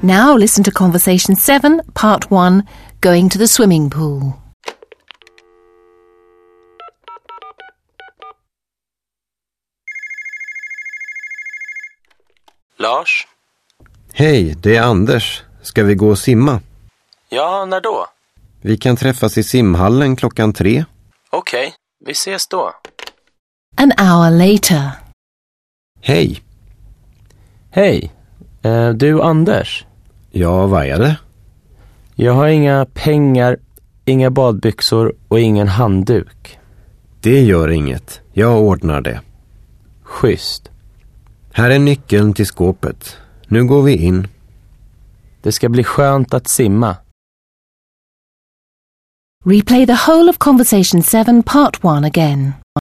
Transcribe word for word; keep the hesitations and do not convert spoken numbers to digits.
Now listen to Conversation seven, Part one, Going to the Swimming Pool. Lars? Hej, det är Anders. Ska vi gå och simma? Ja, när då? Vi kan träffas i simhallen klockan tre. Okej, okay, vi ses då. An hour later. Hej. Hej, eh, du Anders? Ja, vad är det? Jag har inga pengar, inga badbyxor och ingen handduk. Det gör inget, jag ordnar det. Schysst. Här är nyckeln till skåpet. Nu går vi in. Det ska bli skönt att simma. Replay the whole of Conversation seven, Part one again.